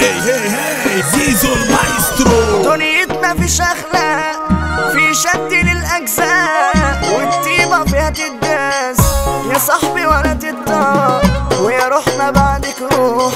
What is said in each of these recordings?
هي زيزو المايسترو. دنيتنا فيش اخلاق، في شد للاجزاء، والطيبه فيها تداس يا صاحبي ولا تتطاق، ويا روحنا بعدك روح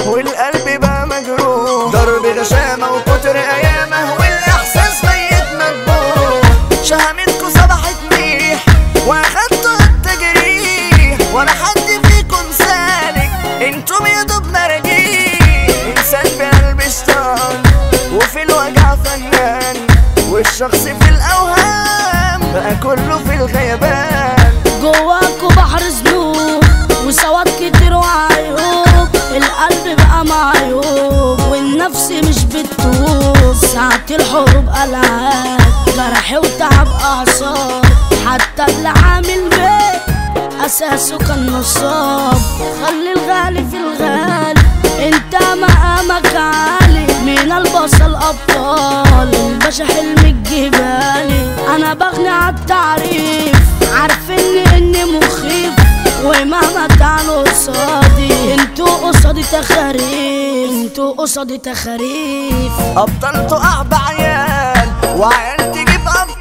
والقلب بقى مجروح، ضرب غشامه وكتر ايامه والاحساس ميت مذبوح، شهامتكوا صبحت ميح واخدتوا التجريح، ولا حد فيكم سالك انتم يا دوب مراجيح، انسان بقلب شيطان وفي الوجع فنان، والشخص في الاوهام بقى كله في الغيبان، جواكوا بحر ذنوب وسواد كتير وعيوب، القلب بقى معيوب والنفس مش بتتوب، ساعة الحروب ألعاب جرح وتعب أعصاب، حتى اللي عامل بيه أساسه كان نصاب، خلي الغالي في الغالي انت مقامك عالي، من البصل أبطال الباشا حلم الجبالي، أنا بغني عالتعريف عارفين إني مخيف، ومهما تعالوا قصادي انتوا قصادي تخاريف، انتوا قصادي تخاريف، ابطال تقع بعيال وعيال تجيب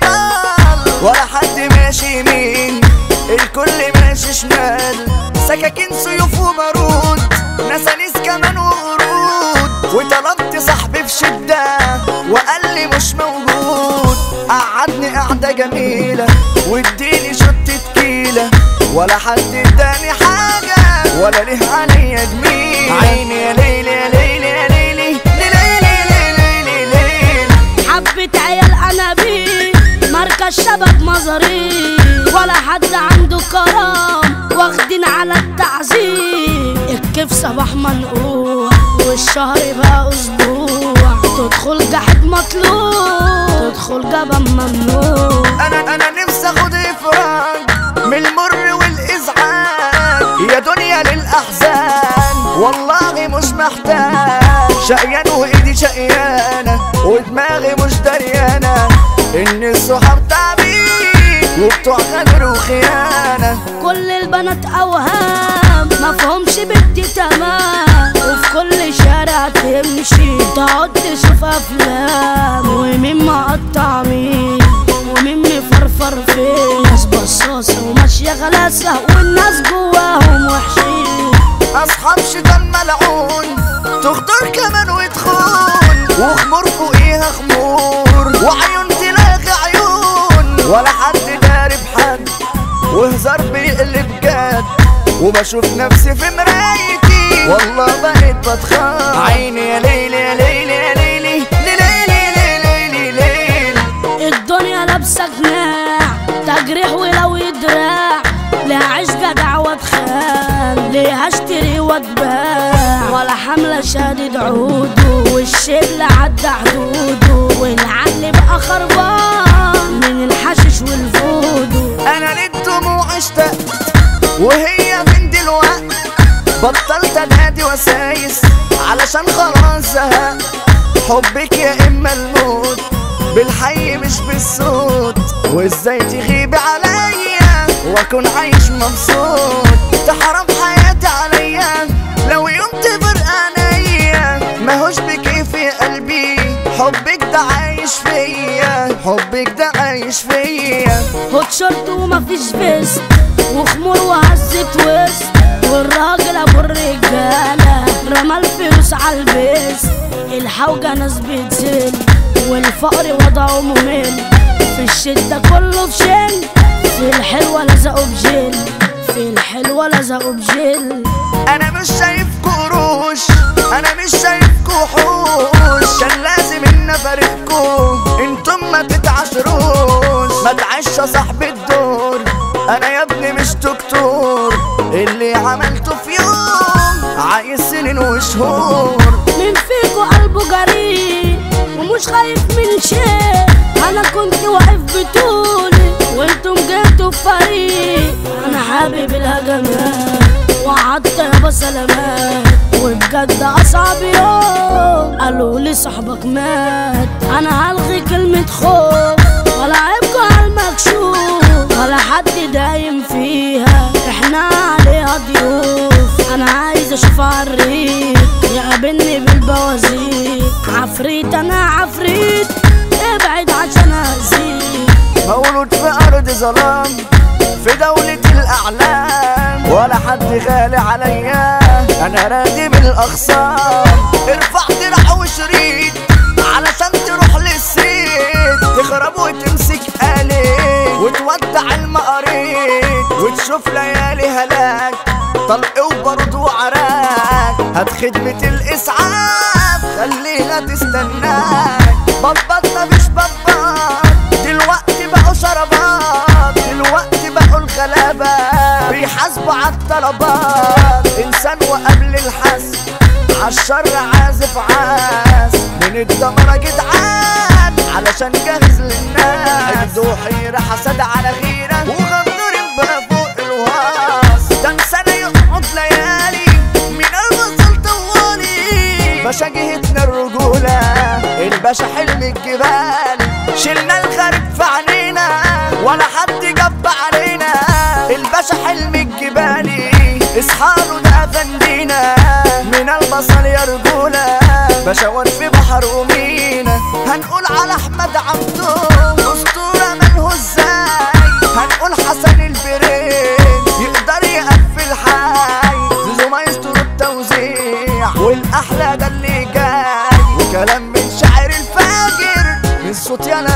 ابطال، ولا حد ماشي يمين الكل ماشي شمال، سكاكين سيوف وبارود نسانيس كمان وقرود، وطلبت صاحبي في شدة وقال لي مش موجود، قعدني قعدة جميلة واديني شط تكيلة، ولا حد اداني حاجة ولا ليه عليا جميل، عيني يا ليلي يا ليلي يا ليلي ليلي ليلي ليلي، حبة عيال أنابيب مركز شباب مزاريب، ولا حد عنده كرام واخدين على التعذيب، الكيف صباح منقوع والشهر بقى أسبوع، تدخل جحد مطلوب تدخل جبل ممنوع، أنا نفسي أخد إفراج من المر والإزعاج، يا دنيا للأحزان والله مش محتاج، شقيان وإيدي شقيانة ودماغي مش دريانة، إن الصحاب تعبين وبتوع غدر وخيانة، كل البنات أوهام مفهومش بدي تمام، وفي كل شارع تمشي تقعد تشوف أفلام، ومين مقطع مين ومين مفرفر فين، ناس بصاصة وماشية غلاسة والناس جواهم وحشين، أصحاب شيطان ملعون تغدر كمان وتخون، وخمور فوقيها خمور وعيون تلاقي عيون، ولا حد داري بحد وهزار بيقلب جد، وبشوف نفسي في مرايتي والله بقيت بتخاف، عيني يا ليلي يا ليلي يا ليلي ليلي ليلي ليلي، الدنيا لابسة جناح تجريح ولو يدراع، ليها عيش جدع واتخان ليها اشتري واتباع، ولا حملة شادد عوده والشبل عدى حدوده، والعقل بقى خربان من الحشيش والفودو، انا للدموع اشتقت وهي من دلوقت، بطلت انادي وسايس علشان خلاص زهقت، حبك يا اما الموت بالحي مش بالصوت، وازاي تغيبي عليا واكون عايش مبسوط، تحرم حياتي عليا لو يوم تفرق عينيا، ماهوش بكيفي قلبي حبك ده عايش فيا، حبك ده عايش فيا، هوت شورت ومفيش فيست وخمور وهزة وسط، والراجل ابو الرجالة رمى الفلوس عالبيست، الحوجة ناس بتزل والفقر وضعه ممل، في الشدة كله في شل، في الحلوة لزقوا بجل، في الحلوة لزقوا بجل، انا مش شايفكوا قروش انا مش شايفكوا حوش، كان لازم ان افارقكوا انتم ما تتعاشروش، ما تعيش يا صاحب الدور، انا يا ابني مش دكتور، اللي عملته في يوم عايز سنين وشهور، مين فيكوا قلبه جريء ومش خايف من شيء، انا كنت واقف بطولي وانتم جيتوا في فريق، انا حابب الهجمات وعدت يابا سلامات، وبجد اصعب يوم قالوا لي صاحبك مات، انا هلغي كلمة خوف ولا عيبكوا عالمكشوف، ولا حد دايم فيها احنا عليها ضيوف، انا عايز اشوف عالريق يقابلني بالبوازيك، عفريت انا عفريت، ابعد عشان ازيد. مولود في ارض ظلام في دولة الاعلام، ولا حد غالي عليا انا رادي بالاخصام. ارفع درع وشريط علشان تروح للسيد، تخرب وتمسك آلي وتودع المقاريد، وتشوف ليالي هلاك طلق وبرد وعراك. هات خدمة الاسعاف خلينا تستناك. بطبط مفيش بطبط دلوقتي بقوا شربات، دلوقتي بقوا الغلابة بيحاسبوا عالطلبات. انسان وقبل الحسب عالشر عازف عاس، من الدمرة جدعان علشان جاهز للناس. عدوا حيرة حسد على غيرة وغدر بقى فوق الواس. ده انسان يقعد ليالي من الوصل طوالي. باشا جهتنا الرجولة الباشا حلم الجبال، شلنا الخارج في عينينا ولا حد جب علينا. الباشا حلم الجبالي اصحاله ده افندينا، من البصل يا رجولة بشوات في بحر ومينا. هنقول على احمد عبده اسطورة ملهوش زي، هنقول حسن البرين يقدر يقفل حي. زيزو مايسترو التوزيع والاحلى ده اللي جاي، وكلام من شاعر الفاجر من صوت يانا